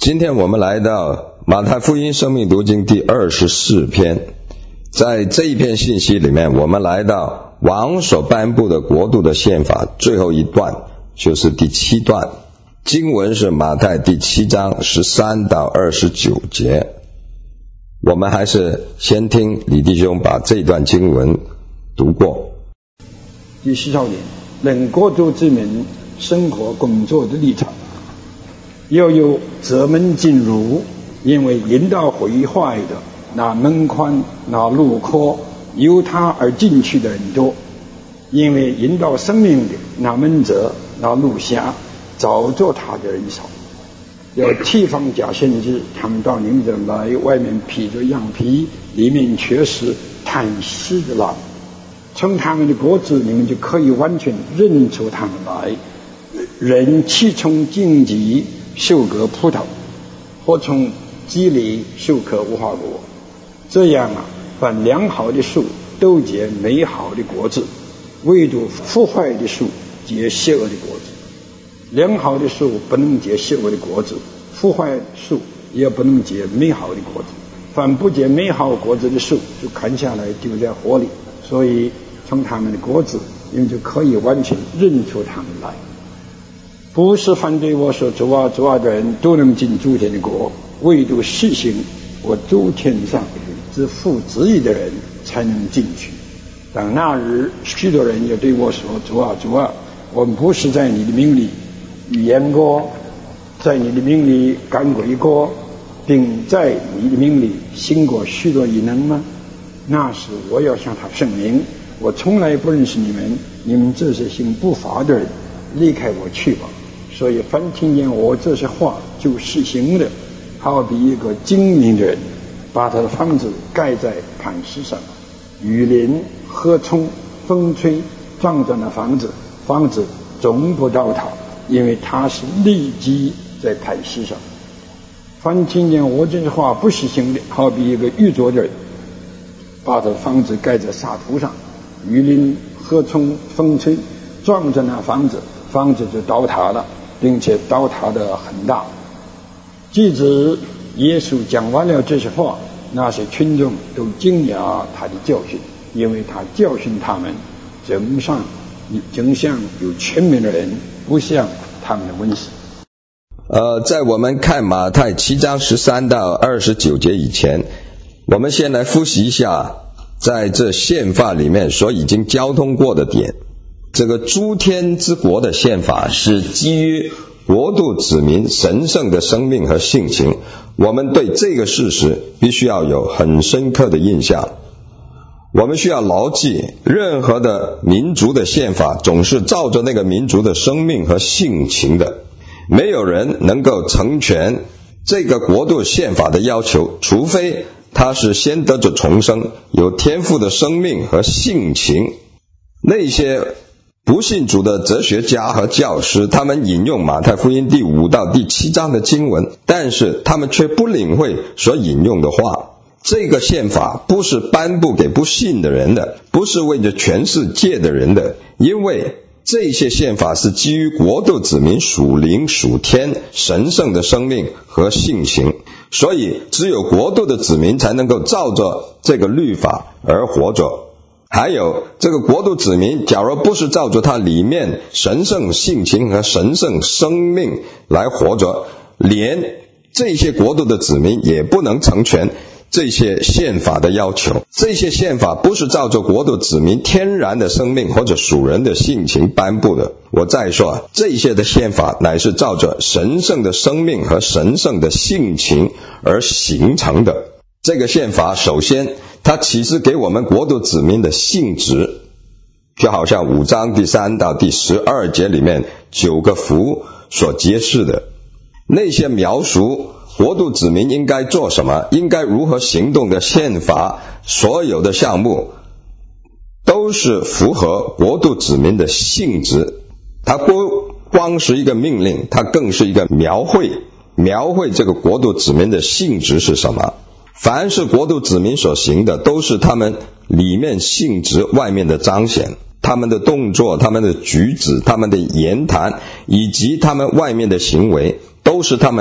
今天我们来到马太福音生命读经第24篇，在这一篇信息里面，我们来到王所颁布的国度的宪法最后一段，就是第7段。经文是马太第7章13到29节。我们还是先听李弟兄把这段经文读过。 第16年，论国度之民生活工作的立场，又有择门进入，因为引导毁坏的那门宽那路阔，由他而进去的人多；因为引导生命的那门窄那路狭，找着他的人少。有提防假先知，他们到你们这来，外面披着羊皮，里面却是贪食的狼。从他们的果子，你们就可以完全认出他们来。人岂从荆棘收割葡萄，或从基里收割无花果？这样凡良好的树都结美好的果子，唯独腐坏的树结邪恶的果子。良好的树不能结邪恶的果子，腐坏树也不能结美好的果子。凡不结美好果子的树，就砍下来丢在火里。所以从他们的果子，你们就可以完全认出他们来。不是反对我说主啊主啊的人都能进诸天的国，唯独实行我诸天上之父旨意的人才能进去。当那日，许多人也对我说主啊主啊，我们不是在你的名里预言过，在你的名里赶鬼过，并在你的名里行过许多异能吗？那时我要向他声明，我从来不认识你们，你们这些行不法的人，离开我去吧。所以凡听见我这些话就实行的，好比一个精明的人，把他的房子盖在磐石上，雨淋河冲风吹，撞着那房子，房子总不倒塌，因为他是立基在磐石上。凡听见我这些话不实行的，好比一个愚拙的人，把他的房子盖在沙土上，雨淋河冲风吹，撞着那房子，房子就倒塌了，并且倒塌得很大。即使耶稣讲完了这些话，那些群众都惊讶他的教训，因为他教训他们正像有权柄的人，不像他们的文士。 在我们看马太7章13到29节以前，我们先来复习一下在这宪法里面所已经交通过的点。这个诸天之国的宪法是基于国度子民神圣的生命和性情，我们对这个事实必须要有很深刻的印象。我们需要牢记，任何的民族的宪法总是照着那个民族的生命和性情的，没有人能够成全这个国度宪法的要求，除非他是先得着重生，有天赋的生命和性情。那些不信主的哲学家和教师，他们引用马太福音第5到第7章的经文，但是他们却不领会所引用的话。这个宪法不是颁布给不信的人的，不是为着全世界的人的，因为这些宪法是基于国度子民属灵属天神圣的生命和性情，所以只有国度的子民才能够照着这个律法而活着。还有这个国度子民，假如不是照着它里面神圣性情和神圣生命来活着，连这些国度的子民也不能成全这些宪法的要求。这些宪法不是照着国度子民天然的生命或者属人的性情颁布的。我再说，这些的宪法乃是照着神圣的生命和神圣的性情而形成的。这个宪法首先它启示给我们国度子民的性质，就好像5章第3到第12节里面9个福所揭示的，那些描述国度子民应该做什么，应该如何行动的宪法，所有的项目都是符合国度子民的性质。它不光是一个命令，它更是一个描绘这个国度子民的性质是什么。凡是国度子民所行的，都是他们里面性质外面的彰显，他们的动作，他们的举止，他们的言谈，以及他们外面的行为，都是他们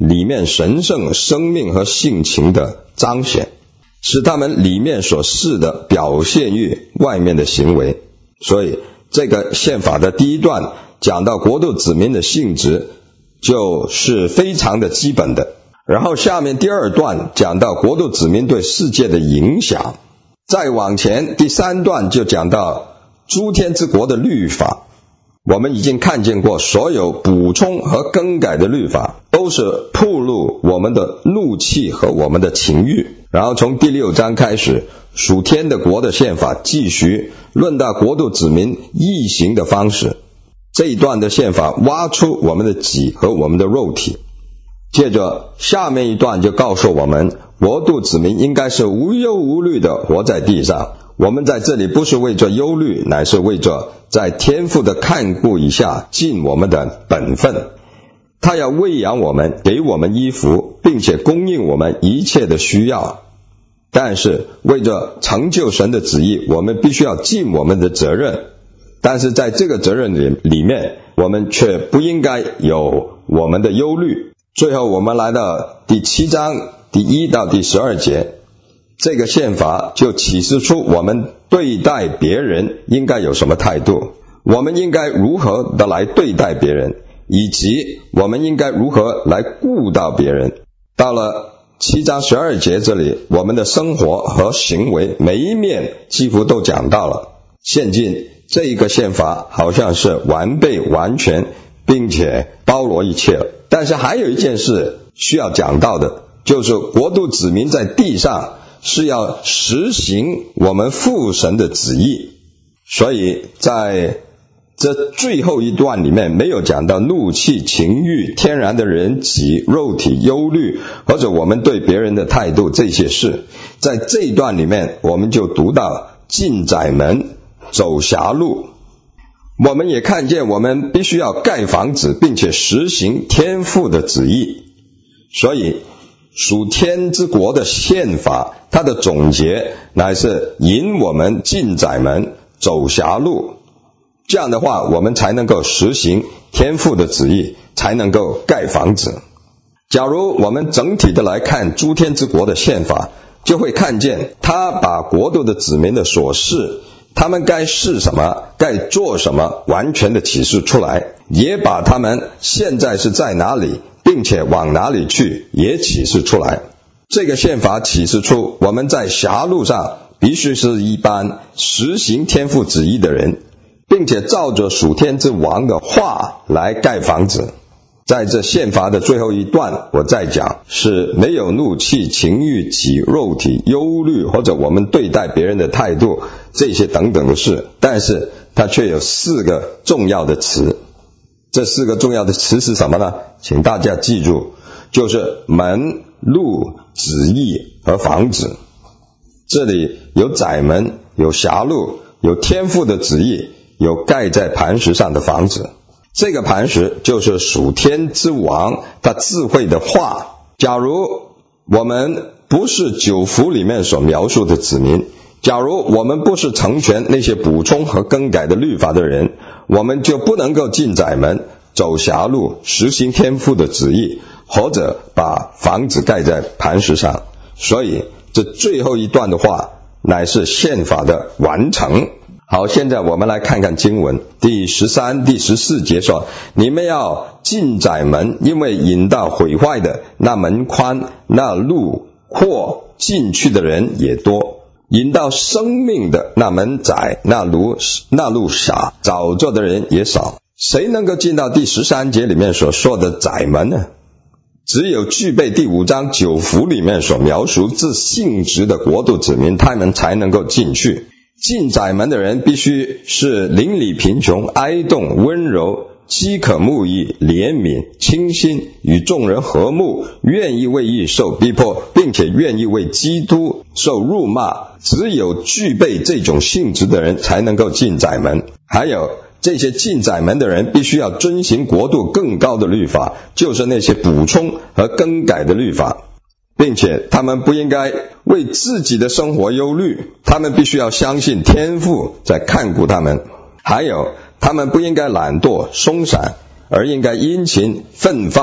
里面神圣生命和性情的彰显，使他们里面所示的表现于外面的行为。所以这个宪法的第一段讲到国度子民的性质，就是非常的基本的。然后下面第二段讲到国度子民对世界的影响，再往前第三段就讲到诸天之国的律法。我们已经看见过，所有补充和更改的律法都是暴露我们的怒气和我们的情欲。然后从第6章开始，属天的国的宪法继续论到国度子民异行的方式。这一段的宪法挖出我们的己和我们的肉体。接着下面一段就告诉我们，国度子民应该是无忧无虑的活在地上。我们在这里不是为着忧虑，乃是为着在天父的看顾以下尽我们的本分。他要喂养我们，给我们衣服，并且供应我们一切的需要。但是为着成就神的旨意，我们必须要尽我们的责任。但是在这个责任里面，我们却不应该有我们的忧虑。最后我们来到第7章第1到第12节，这个宪法就启示出我们对待别人应该有什么态度，我们应该如何的来对待别人，以及我们应该如何来顾到别人。到了7章12节这里，我们的生活和行为每一面几乎都讲到了。现今这一个宪法好像是完备完全，并且包罗一切了。但是还有一件事需要讲到的，就是国度子民在地上是要实行我们父神的旨意。所以在这最后一段里面没有讲到怒气、情欲、天然的人己、肉体、忧虑，或者我们对别人的态度这些事。在这一段里面我们就读到进窄门、走狭路。我们也看见我们必须要盖房子，并且实行天父的旨意。所以属天之国的宪法，它的总结乃是引我们进窄门、走狭路。这样的话我们才能够实行天父的旨意，才能够盖房子。假如我们整体的来看诸天之国的宪法，就会看见他把国度的子民的所事，他们该是什么，该做什么，完全的启示出来，也把他们现在是在哪里，并且往哪里去也启示出来。这个宪法启示出我们在狭路上必须是一般实行天父旨意的人，并且照着属天之王的话来盖房子。在这宪法的最后一段我再讲，是没有怒气、情欲、己、肉体、忧虑，或者我们对待别人的态度，这些等等的事。但是它却有4个重要的词。这4个重要的词是什么呢？请大家记住，就是门、路、旨意和房子。这里有窄门，有狭路，有天父的旨意，有盖在磐石上的房子。这个磐石就是属天之王他智慧的话。假如我们不是9福里面所描述的子民，假如我们不是成全那些补充和更改的律法的人，我们就不能够进窄门、走狭路，实行天父的旨意，或者把房子盖在磐石上。所以这最后一段的话乃是宪法的完成。好，现在我们来看看经文第13、第14节说，你们要进窄门，因为引到毁坏的那门宽，那路阔，进去的人也多；引到生命的那门窄，那路狭，找着的人也少。谁能够进到第13节里面所说的窄门呢？只有具备第5章9福里面所描述之性质的国度子民，他们才能够进去。进窄门的人必须是邻里贫穷、哀恸、温柔、饥渴慕义、怜悯、清心，与众人和睦，愿意为义受逼迫，并且愿意为基督受辱骂。只有具备这种性质的人才能够进窄门。还有这些进窄门的人必须要遵行国度更高的律法，就是那些补充和更改的律法，并且他们不应该为自己的生活忧虑，他们必须要相信天父在看顾他们。还有他们不应该懒惰松散，而应该殷勤奋发，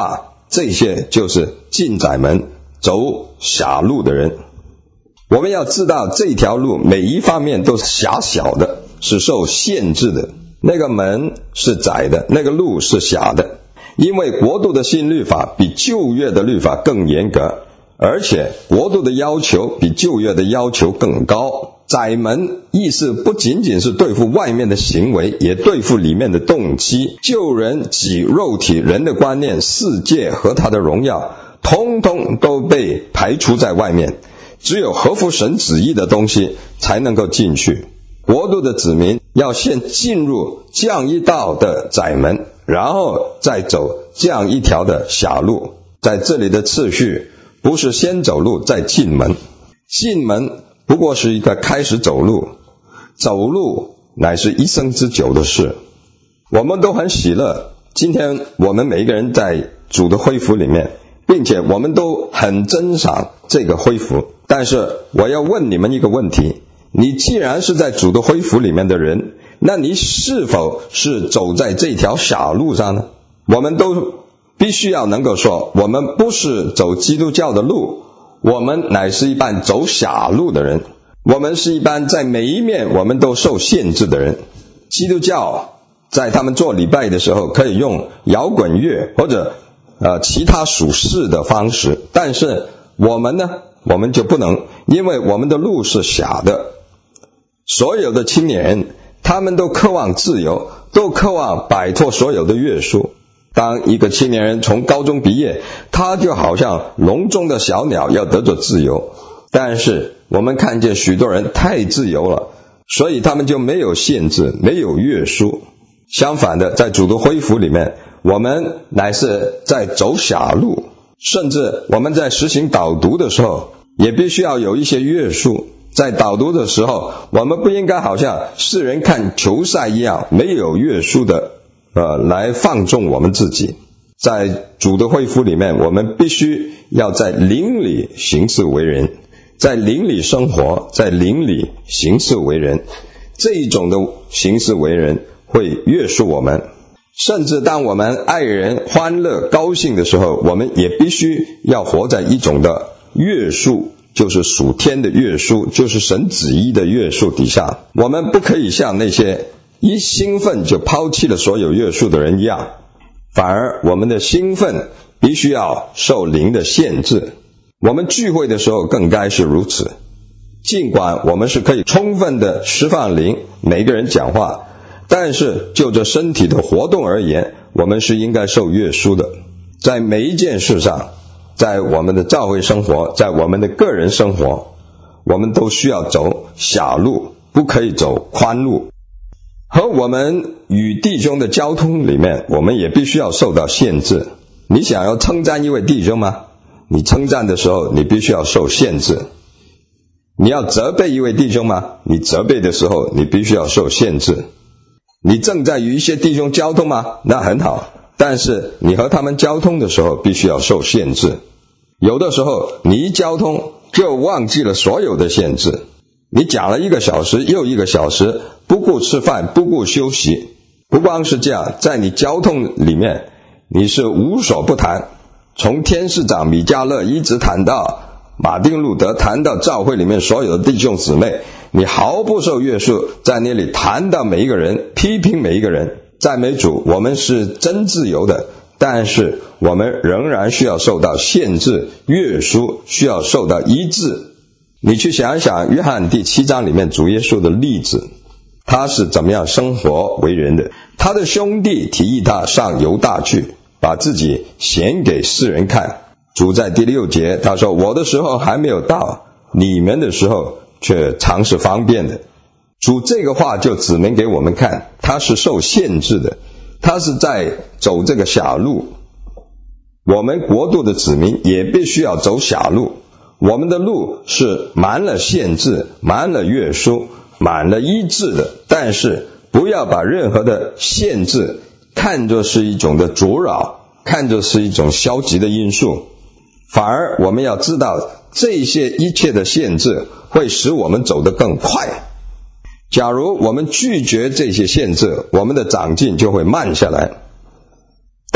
这些就是进窄门走狭路的人。我们要知道这条路每一方面都是狭小的，是受限制的，那个门是窄的，那个路是狭的。因为国度的新律法比旧约的律法更严格，而且国度的要求比旧约的要求更高。窄门意思不仅仅是对付外面的行为，也对付里面的动机。救人及肉体人的观念、世界和他的荣耀，通通都被排除在外面，只有合乎神旨意的东西才能够进去。国度的子民要先进入这样一道的窄门，然后再走这样一条的狭路。在这里的次序不是先走路再进门，进门不过是一个开始走路，走路乃是一生之久的事。我们都很喜乐，今天我们每一个人在主的恢复里面，并且我们都很珍赏这个恢复。但是我要问你们一个问题，你既然是在主的恢复里面的人，那你是否是走在这条狭路上呢？我们都必须要能够说，我们不是走基督教的路，我们乃是一般走狭路的人，我们是一般在每一面我们都受限制的人。基督教在他们做礼拜的时候可以用摇滚乐或者其他属世的方式，但是我们呢，我们就不能，因为我们的路是狭的。所有的青年人他们都渴望自由，都渴望摆脱所有的约束。当一个青年人从高中毕业，他就好像笼中的小鸟，要得着自由。但是我们看见许多人太自由了，所以他们就没有限制，没有约束。相反的，在主的恢复里面，我们乃是在走狭路，甚至我们在实行导读的时候也必须要有一些约束。在导读的时候，我们不应该好像世人看球赛一样，没有约束的来放纵我们自己。在主的恢复里面，我们必须要在灵里行事为人，在灵里生活，在灵里行事为人。这一种的行事为人会约束我们，甚至当我们爱人欢乐高兴的时候，我们也必须要活在一种的约束，就是属天的约束，就是神旨意的约束底下。我们不可以像那些一兴奋就抛弃了所有约束的人一样，反而我们的兴奋必须要受灵的限制。我们聚会的时候更该是如此，尽管我们是可以充分的释放灵，每个人讲话，但是就着身体的活动而言，我们是应该受约束的。在每一件事上，在我们的教会生活，在我们的个人生活，我们都需要走狭路，不可以走宽路。和我们与弟兄的交通里面，我们也必须要受到限制。你想要称赞一位弟兄吗？你称赞的时候，你必须要受限制。你要责备一位弟兄吗？你责备的时候，你必须要受限制。你正在与一些弟兄交通吗？那很好，但是你和他们交通的时候，必须要受限制。有的时候，你一交通就忘记了所有的限制。你讲了1个小时又1个小时，不顾吃饭，不顾休息。不光是这样，在你交通里面，你是无所不谈，从天使长米迦勒一直谈到马丁路德，谈到教会里面所有的弟兄姊妹，你毫不受约束，在那里谈到每一个人，批评每一个人。赞美主，我们是真自由的，但是我们仍然需要受到限制、约束，需要受到医治。你去想一想约翰第7章里面主耶稣的例子，他是怎么样生活为人的。他的兄弟提议他上犹大去，把自己显给世人看。主在第6节他说，我的时候还没有到，你们的时候却常是方便的。主这个话就指明给我们看，他是受限制的，他是在走这个狭路。我们国度的子民也必须要走狭路，我们的路是满了限制，满了约束，满了医治的，但是不要把任何的限制看作是一种的阻扰，看作是一种消极的因素，反而我们要知道这些一切的限制会使我们走得更快。假如我们拒绝这些限制，我们的长进就会慢下来。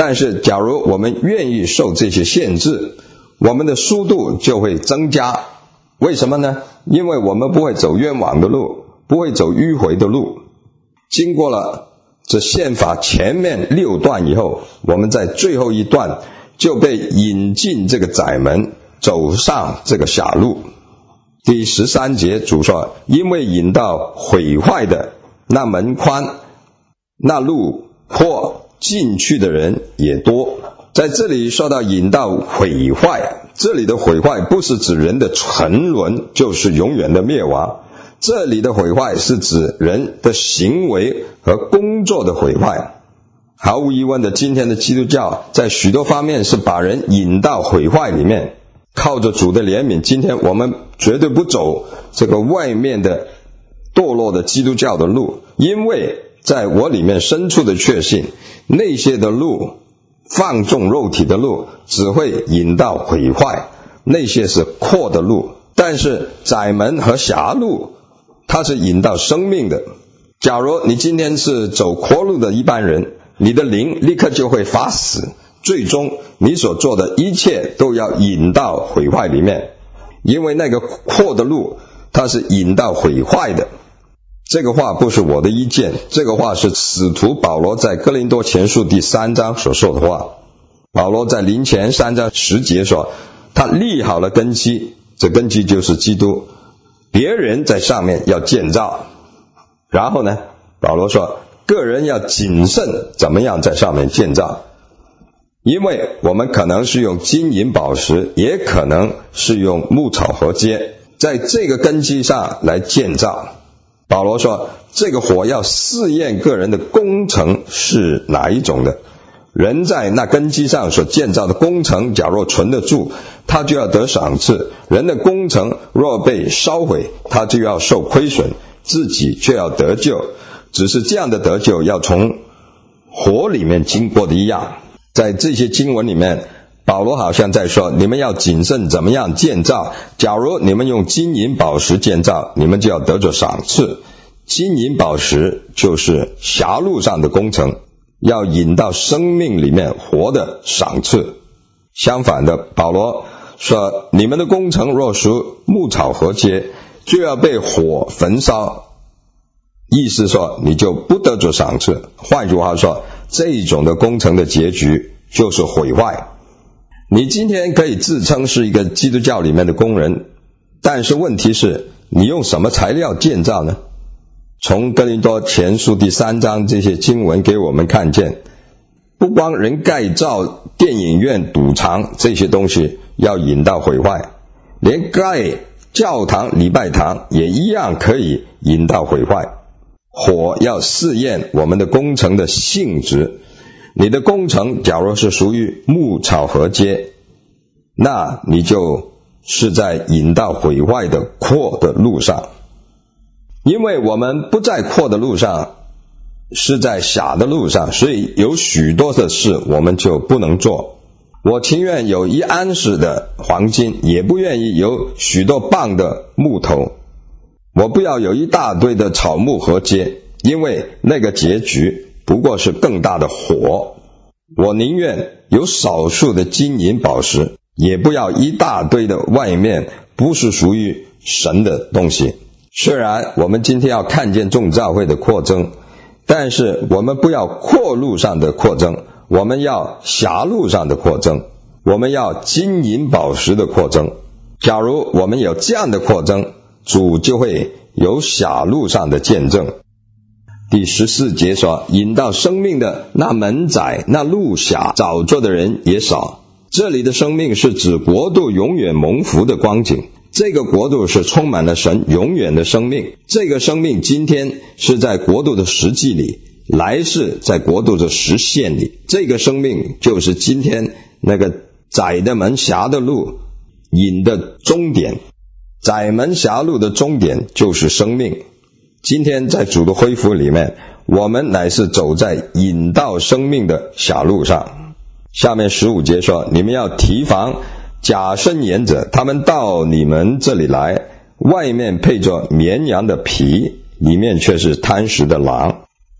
但是假如我们愿意受这些限制，我们的速度就会增加。为什么呢？因为我们不会走冤枉的路，不会走迂回的路。经过了这宪法前面6段以后，我们在最后一段就被引进这个窄门，走上这个狭路。第13节主说，因为引到毁坏的，那门宽，那路阔，进去的人也多。在这里说到引到毁坏，这里的毁坏不是指人的沉沦，就是永远的灭亡。这里的毁坏是指人的行为和工作的毁坏。毫无疑问的，今天的基督教在许多方面是把人引到毁坏里面。靠着主的怜悯，今天我们绝对不走这个外面的堕落的基督教的路，因为在我里面深处的确信，那些的路，放纵肉体的路，只会引到毁坏，那些是阔的路。但是窄门和狭路，它是引到生命的。假如你今天是走阔路的一般人，你的灵立刻就会发死，最终你所做的一切都要引到毁坏里面，因为那个阔的路它是引到毁坏的。这个话不是我的意见，这个话是使徒保罗在哥林多前书第3章所说的话。保罗在临前3章10节说，他立好了根基，这根基就是基督，别人在上面要建造。然后呢，保罗说个人要谨慎怎么样在上面建造，因为我们可能是用金银宝石，也可能是用木草禾秸，在这个根基上来建造。保罗说这个火要试验个人的工程是哪一种的，人在那根基上所建造的工程假若存得住，他就要得赏赐；人的工程若被烧毁，他就要受亏损，自己却要得救，只是这样的得救要从火里面经过的一样。在这些经文里面，保罗好像在说，你们要谨慎怎么样建造，假如你们用金银宝石建造，你们就要得着赏赐。金银宝石就是狭路上的工程，要引到生命里面活的赏赐。相反的，保罗说你们的工程若属木草禾秸，就要被火焚烧，意思说你就不得着赏赐。换句话说，这种的工程的结局就是毁坏。你今天可以自称是一个基督教里面的工人，但是问题是你用什么材料建造呢？从哥林多前书第3章这些经文给我们看见，不光人盖造电影院、赌场这些东西要引到毁坏，连盖教堂、礼拜堂也一样可以引到毁坏。火要试验我们的工程的性质，你的工程假如是属于木草禾秸，那你就是在引到毁坏的阔的路上。因为我们不在阔的路上，是在狭的路上，所以有许多的事我们就不能做。我情愿有1安士的黄金，也不愿意有许多磅的木头。我不要有一大堆的草木禾秸，因为那个结局不过是更大的火。我宁愿有少数的金银宝石，也不要一大堆的外面不是属于神的东西。虽然我们今天要看见众教会的扩增，但是我们不要阔路上的扩增，我们要狭路上的扩增，我们要金银宝石的扩增。假如我们有这样的扩增，主就会有狭路上的见证。第14节说，引到生命的那门窄，那路狭，找着的人也少。这里的生命是指国度永远蒙福的光景，这个国度是充满了神永远的生命，这个生命今天是在国度的实际里，来世在国度的实现里。这个生命就是今天那个窄的门狭的路引的终点，窄门狭路的终点就是生命。今天在主的恢复里面，我们乃是走在引到生命的狭路上。下面15节说，你们要提防假伸言者，他们到你们这里来，外面配着绵羊的皮，里面却是贪食的狼。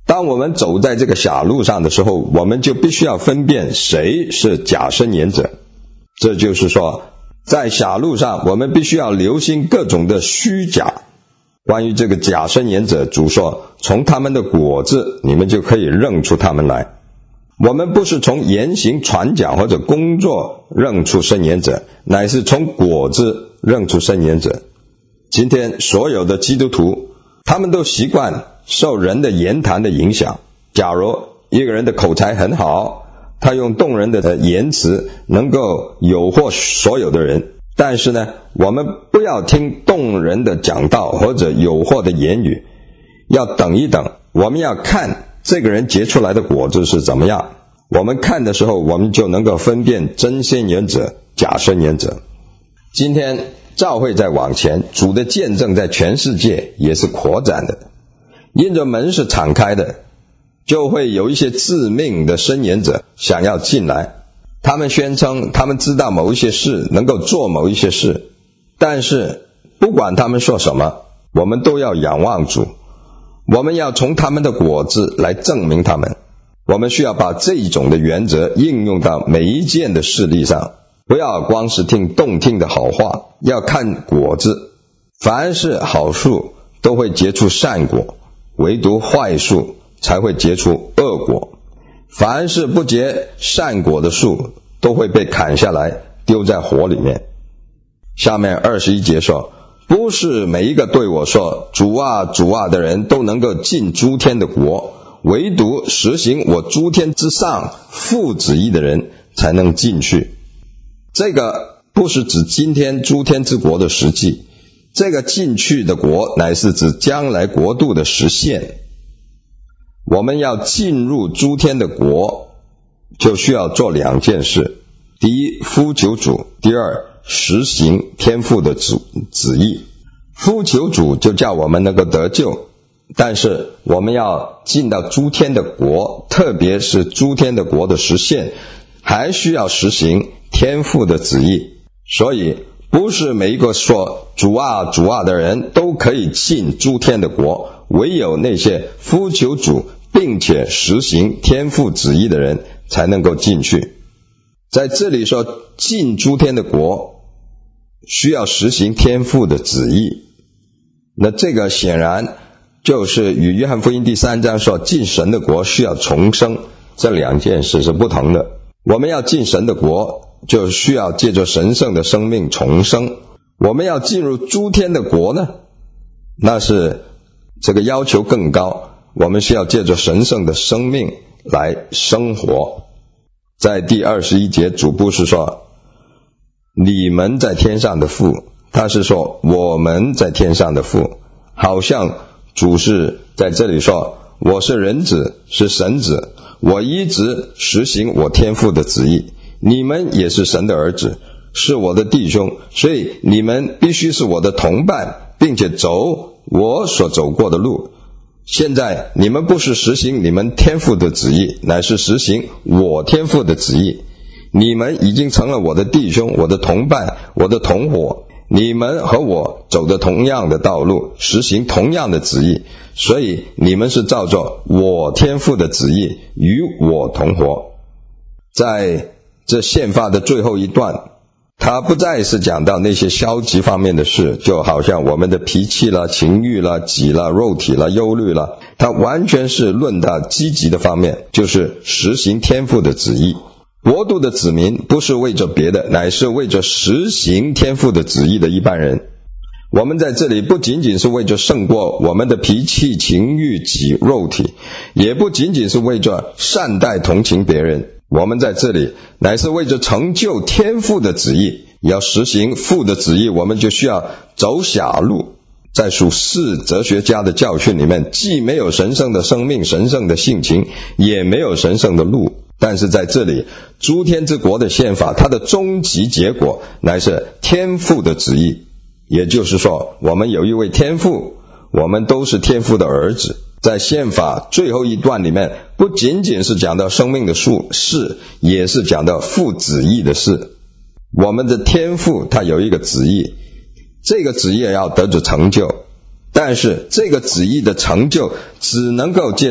当我们走在这个狭路上的时候，我们就必须要分辨谁是假申言者。这就是说，在狭路上我们必须要留心各种的虚假。关于这个假申言者，主说从他们的果子你们就可以认出他们来。我们不是从言行传讲或者工作认出申言者，乃是从果子认出申言者。今天所有的基督徒，他们都习惯受人的言谈的影响。假如一个人的口才很好，他用动人的言辞能够诱惑所有的人，但是呢，我们不要听动人的讲道或者诱惑的言语，要等一等，我们要看这个人结出来的果子是怎么样。我们看的时候，我们就能够分辨真申言者、假申言者。今天教会在往前，主的见证在全世界也是扩展的。因着门是敞开的，就会有一些自命的申言者想要进来。他们宣称他们知道某一些事，能够做某一些事，但是不管他们说什么，我们都要仰望主。我们要从他们的果子来证明他们。我们需要把这一种的原则应用到每一件的事例上，不要光是听动听的好话，要看果子。凡是好树都会结出善果，唯独坏树才会结出恶果。凡是不结善果的树都会被砍下来丢在火里面。下面21节说，不是每一个对我说主啊主啊的人都能够进诸天的国，唯独实行我诸天之上父旨意的人才能进去。这个不是指今天诸天之国的实际，这个进去的国乃是指将来国度的实现。我们要进入诸天的国，就需要做两件事。第一，呼求主；第二，实行天父的旨意。呼求主就叫我们能够得救，但是我们要进到诸天的国，特别是诸天的国的实现，还需要实行天父的旨意。所以不是每一个说主啊主啊的人都可以进诸天的国，唯有那些呼求主并且实行天父旨意的人才能够进去。在这里说进诸天的国需要实行天父的旨意，那这个显然就是与约翰福音第3章说进神的国需要重生，这两件事是不同的。我们要进神的国，就需要借着神圣的生命重生。我们要进入诸天的国呢，那是这个要求更高，我们需要借着神圣的生命来生活。在第21节主不是说你们在天上的父，他是说我们在天上的父，好像主是在这里说我是人子，是神子，我一直实行我天父的旨意，你们也是神的儿子，是我的弟兄，所以你们必须是我的同伴，并且走我所走过的路。现在你们不是实行你们天父的旨意，乃是实行我天父的旨意。你们已经成了我的弟兄，我的同伴，我的同伙，你们和我走的同样的道路，实行同样的旨意，所以你们是照着我天父的旨意与我同活。在这宪法的最后一段，他不再是讲到那些消极方面的事，就好像我们的脾气啦、情欲啦、己啦、肉体啦、忧虑啦，他完全是论到积极的方面，就是实行天父的旨意。国度的子民不是为着别的，乃是为着实行天父的旨意的一般人。我们在这里不仅仅是为着胜过我们的脾气、情欲、己、肉体，也不仅仅是为着善待同情别人，我们在这里乃是为着成就天父的旨意。要实行父的旨意，我们就需要走狭路。在属世哲学家的教训里面，既没有神圣的生命、神圣的性情，也没有神圣的路。但是在这里，诸天之国的宪法，它的终极结果乃是天父的旨意。也就是说，我们有一位天父，我们都是天父的儿子。在宪法最后一段里面，不仅仅是讲到生命的事，也是讲到父旨意的事。我们的天父他有一个旨意，这个旨意要得着成就，但是这个旨意的成就只能够借着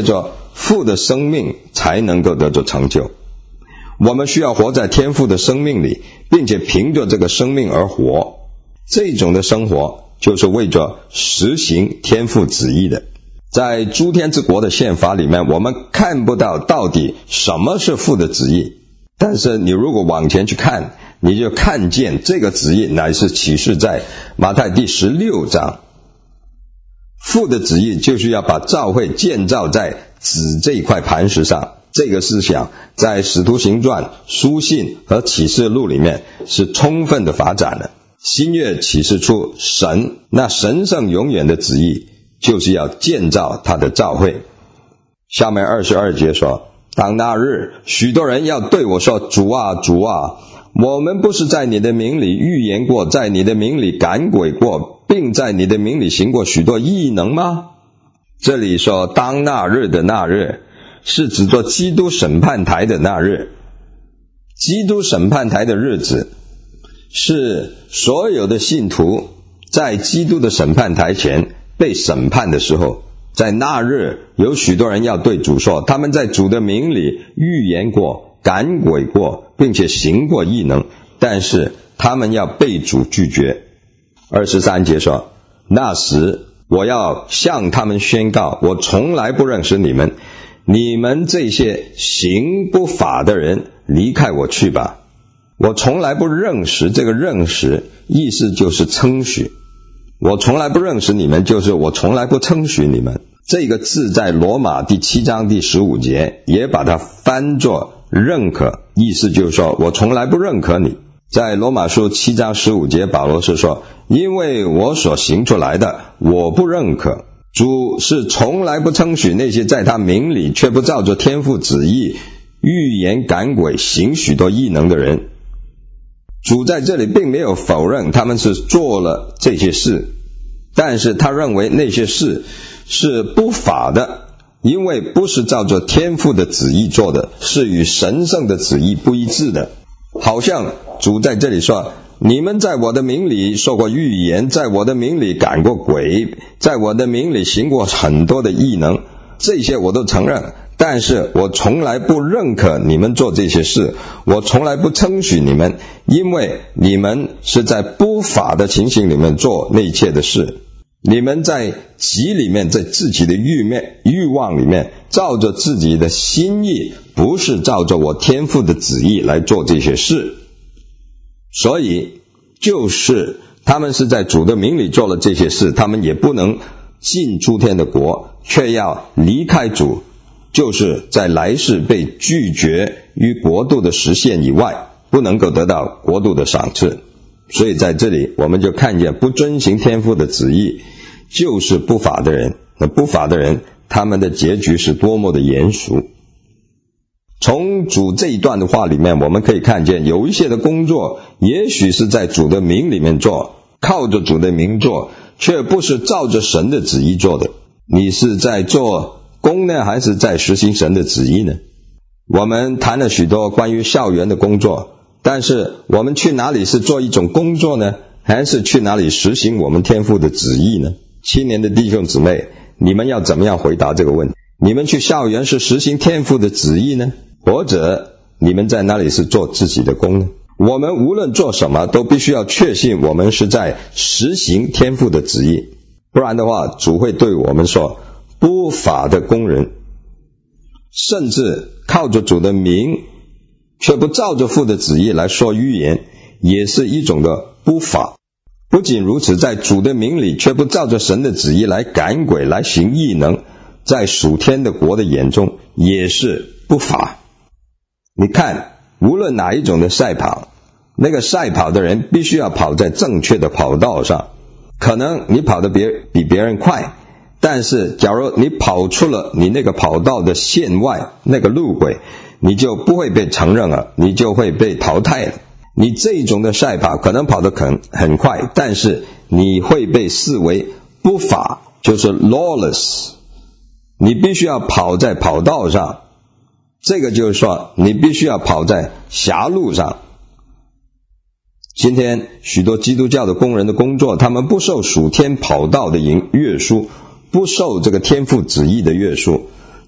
父的生命才能够得着成就。我们需要活在天父的生命里，并且凭着这个生命而活。这种的生活就是为着实行天父旨意的。在诸天之国的宪法里面，我们看不到到底什么是父的旨意，但是你如果往前去看，你就看见这个旨意乃是启示在马太第16章。父的旨意就是要把教会建造在子这一块磐石上。这个思想在使徒行传、书信和启示录里面是充分的发展的。新约启示出神那神圣永远的旨意，就是要建造他的教会。下面22节说，当那日，许多人要对我说，主啊，主啊，我们不是在你的名里预言过，在你的名里赶鬼过，并在你的名里行过许多异能吗？这里说当那日的那日，是指着基督审判台的那日。基督审判台的日子，是所有的信徒在基督的审判台前被审判的时候，在那日有许多人要对主说，他们在主的名里预言过，赶鬼过，并且行过异能，但是他们要被主拒绝。23节说，那时我要向他们宣告，我从来不认识你们，你们这些行不法的人，离开我去吧。我从来不认识，这个认识意思就是称许。我从来不认识你们，就是我从来不称许你们。这个字在罗马第7章第15节也把它翻作认可，意思就是说我从来不认可你。在罗马书7章15节，保罗是说，因为我所行出来的我不认可。主是从来不称许那些在他名里却不照着天父旨意预言赶鬼行许多异能的人。主在这里并没有否认他们是做了这些事，但是他认为那些事是不法的，因为不是照着天父的旨意做的，是与神圣的旨意不一致的。好像主在这里说，你们在我的名里说过预言，在我的名里赶过鬼，在我的名里行过很多的异能，这些我都承认，但是我从来不认可你们做这些事，我从来不称许你们，因为你们是在不法的情形里面做那一切的事。你们在己里面，在自己的欲望里面，照着自己的心意，不是照着我天父的旨意来做这些事。所以就是他们是在主的名里做了这些事，他们也不能进诸天的国，却要离开主，就是在来世被拒绝于国度的实现以外，不能够得到国度的赏赐。所以在这里我们就看见不遵行天父的旨意就是不法的人。那不法的人，他们的结局是多么的严肃。从主这一段的话里面，我们可以看见有一些的工作也许是在主的名里面做，靠着主的名做，却不是照着神的旨意做的。你是在做工呢，还是在实行神的旨意呢？我们谈了许多关于校园的工作，但是我们去哪里是做一种工作呢，还是去哪里实行我们天父的旨意呢？青年的弟兄姊妹，你们要怎么样回答这个问题？你们去校园是实行天父的旨意呢，或者你们在哪里是做自己的工呢？我们无论做什么，都必须要确信我们是在实行天父的旨意，不然的话，主会对我们说，不法的工人，甚至靠着主的名却不照着父的旨意来说预言，也是一种的不法。不仅如此，在主的名里却不照着神的旨意来赶鬼来行异能，在属天的国的眼中也是不法。你看，无论哪一种的赛跑，那个赛跑的人必须要跑在正确的跑道上。可能你跑得比别人快，但是假如你跑出了你那个跑道的线外那个路轨，你就不会被承认了，你就会被淘汰了。你这种的赛跑可能跑得很快，但是你会被视为不法，就是 lawless。 你必须要跑在跑道上，这个就是说你必须要跑在狭路上。今天许多基督教的工人的工作，他们不受属天跑道的约束，不受这个天父旨意的约束，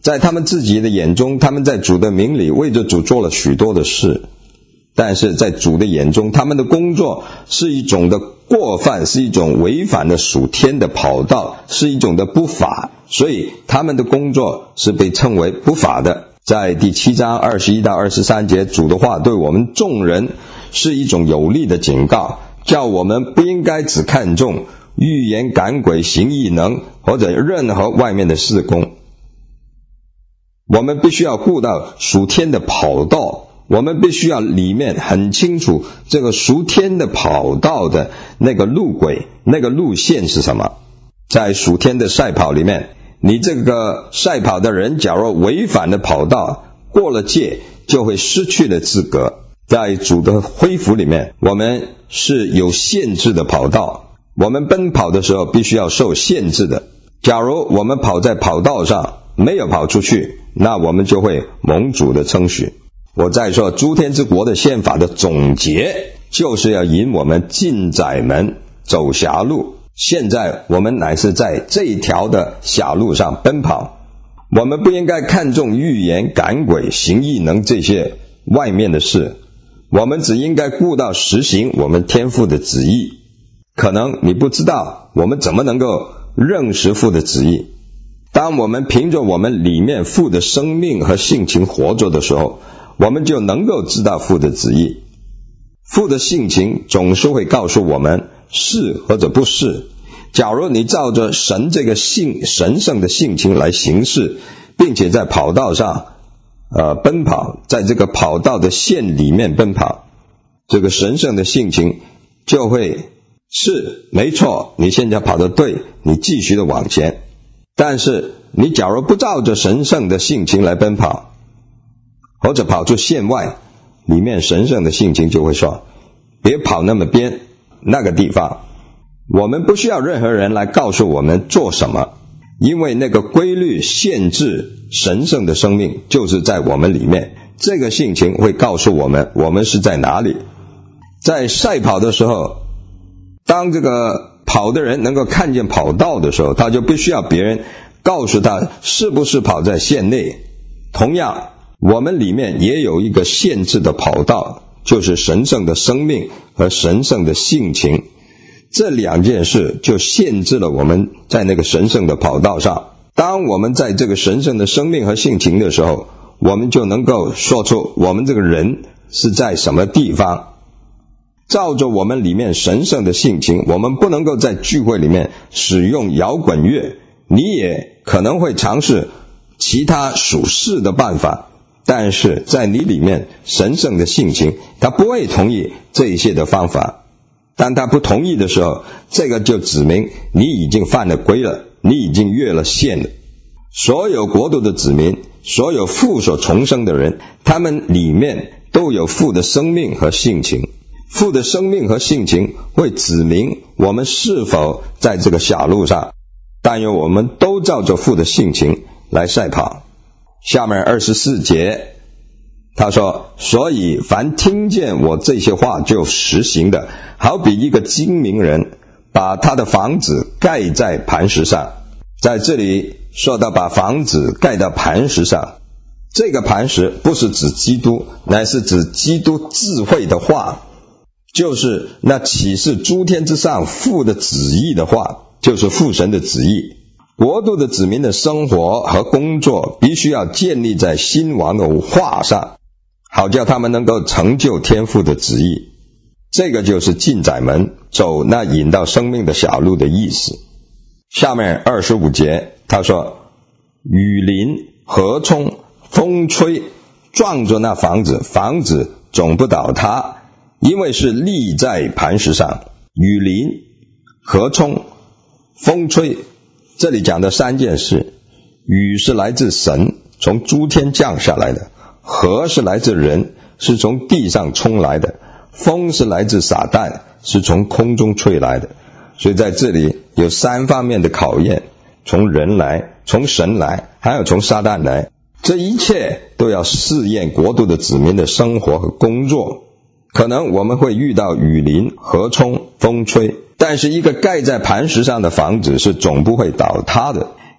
在他们自己的眼中，他们在主的名里为着主做了许多的事，但是在主的眼中，他们的工作是一种的过犯，是一种违反的属天的跑道，是一种的不法，所以他们的工作是被称为不法的。在第7章21到23节，主的话对我们众人是一种有力的警告，叫我们不应该只看重预言赶鬼行异能或者任何外面的事工，我们必须要顾到属天的跑道，我们必须要里面很清楚这个属天的跑道的那个路轨，那个路线是什么。在属天的赛跑里面，你这个赛跑的人假如违反了跑道，过了界，就会失去了资格。在主的恢复里面，我们是有限制的跑道，我们奔跑的时候必须要受限制的。假如我们跑在跑道上没有跑出去，那我们就会蒙主的称许。我再说诸天之国的宪法的总结，就是要引我们进窄门，走狭路。现在我们乃是在这一条的狭路上奔跑，我们不应该看重预言赶鬼行异能这些外面的事，我们只应该顾到实行我们天父的旨意。可能你不知道我们怎么能够认识父的旨意，当我们凭着我们里面父的生命和性情活着的时候，我们就能够知道父的旨意。父的性情总是会告诉我们是或者不是。假如你照着神这个神圣的性情来行事，并且在跑道上奔跑，在这个跑道的线里面奔跑，这个神圣的性情就会是没错，你现在跑得对，你继续的往前。但是你假如不照着神圣的性情来奔跑，或者跑出线外，里面神圣的性情就会说别跑那么边那个地方。我们不需要任何人来告诉我们做什么，因为那个规律限制神圣的生命就是在我们里面，这个性情会告诉我们我们是在哪里。在赛跑的时候，当这个跑的人能够看见跑道的时候，他就必须要别人告诉他是不是跑在线内。同样，我们里面也有一个限制的跑道，就是神圣的生命和神圣的性情。这两件事就限制了我们在那个神圣的跑道上。当我们在这个神圣的生命和性情的时候，我们就能够说出我们这个人是在什么地方。照着我们里面神圣的性情，我们不能够在聚会里面使用摇滚乐，你也可能会尝试其他属世的办法，但是在你里面神圣的性情，他不会同意这一些的方法。当他不同意的时候，这个就指明你已经犯了规了，你已经越了线了。所有国度的子民，所有父所重生的人，他们里面都有父的生命和性情。父的生命和性情会指明我们是否在这个狭路上，但愿我们都照着父的性情来赛跑。下面24节他说，所以凡听见我这些话就实行的，好比一个精明人把他的房子盖在磐石上。在这里说到把房子盖到磐石上，这个磐石不是指基督，乃是指基督智慧的话，就是那启示诸天之上父的旨意的话，就是父神的旨意。国度的子民的生活和工作必须要建立在新王的话上，好叫他们能够成就天父的旨意。这个就是进窄门，走那引到生命的小路的意思。下面25节他说，雨淋河冲风吹撞着那房子，房子总不倒塌，因为是立在磐石上。雨淋河冲风吹，这里讲的三件事。雨是来自神，从诸天降下来的；河是来自人，是从地上冲来的；风是来自撒旦，是从空中吹来的。所以在这里有三方面的考验，从人来，从神来，还有从撒旦来。这一切都要试验国度的子民的生活和工作。可能我们会遇到雨淋、河冲、风吹，但是一个盖在磐石上的房子是总不会倒塌的，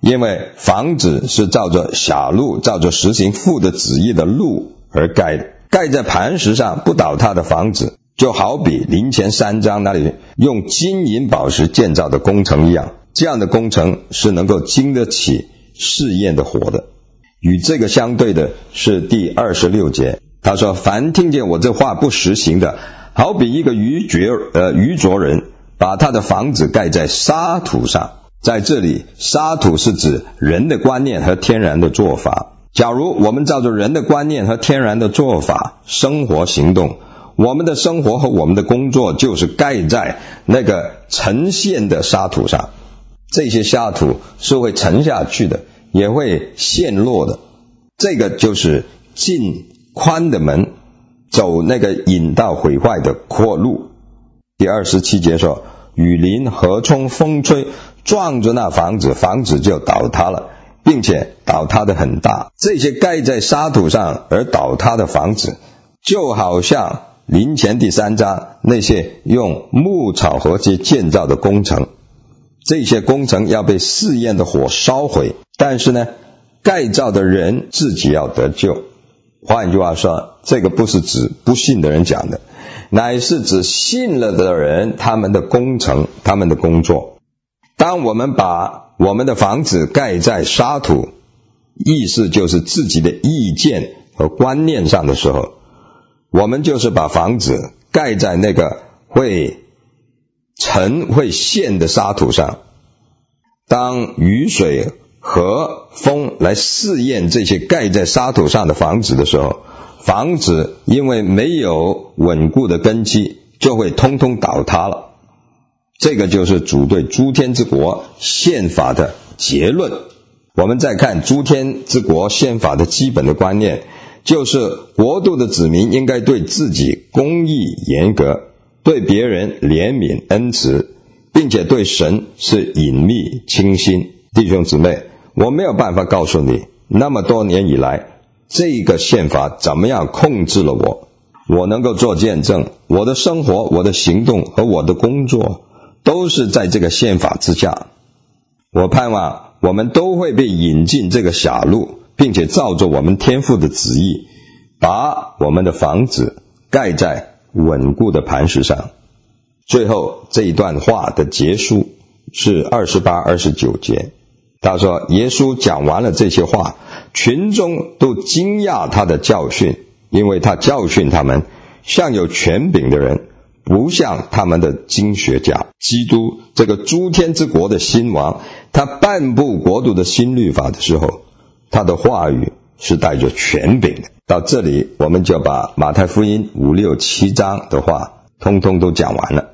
因为房子是照着辖路，照着实行父的旨意的路而盖的。盖在磐石上不倒塌的房子，就好比林前3章那里用金银宝石建造的工程一样，这样的工程是能够经得起试验的火的。与这个相对的是第26节，他说凡听见我这话不实行的，好比一个愚拙人把他的房子盖在沙土上。在这里沙土是指人的观念和天然的做法。假如我们照着人的观念和天然的做法生活行动，我们的生活和我们的工作就是盖在那个沉陷的沙土上。这些沙土是会沉下去的，也会陷落的。这个就是进宽的门，走那个引到毁坏的阔路。第27节说，雨淋河冲风吹，撞着那房子，房子就倒塌了，并且倒塌的很大。这些盖在沙土上而倒塌的房子，就好像林前第3章那些用木草和秸建造的工程，这些工程要被试验的火烧毁，但是呢，盖造的人自己要得救。换句话说，这个不是指不信的人讲的，乃是指信了的人他们的工程，他们的工作。当我们把我们的房子盖在沙土，意思就是自己的意见和观念上的时候，我们就是把房子盖在那个会沉会陷的沙土上。当雨水和风来试验这些盖在沙土上的房子的时候，房子因为没有稳固的根基，就会通通倒塌了。这个就是主对诸天之国宪法的结论。我们再看诸天之国宪法的基本的观念，就是国度的子民应该对自己公义严格，对别人怜悯恩慈，并且对神是隐秘清心。弟兄姊妹，我没有办法告诉你那么多年以来这个宪法怎么样控制了我。我能够做见证，我的生活，我的行动和我的工作都是在这个宪法之下。我盼望我们都会被引进这个狭路，并且照着我们天父的旨意，把我们的房子盖在稳固的磐石上。最后这一段话的结束是28、29节，他说耶稣讲完了这些话，群众都惊讶他的教训，因为他教训他们像有权柄的人，不像他们的经学家。基督这个诸天之国的新王，他颁布国度的新律法的时候，他的话语是带着权柄的。到这里我们就把马太福音5、6、7章的话通通都讲完了。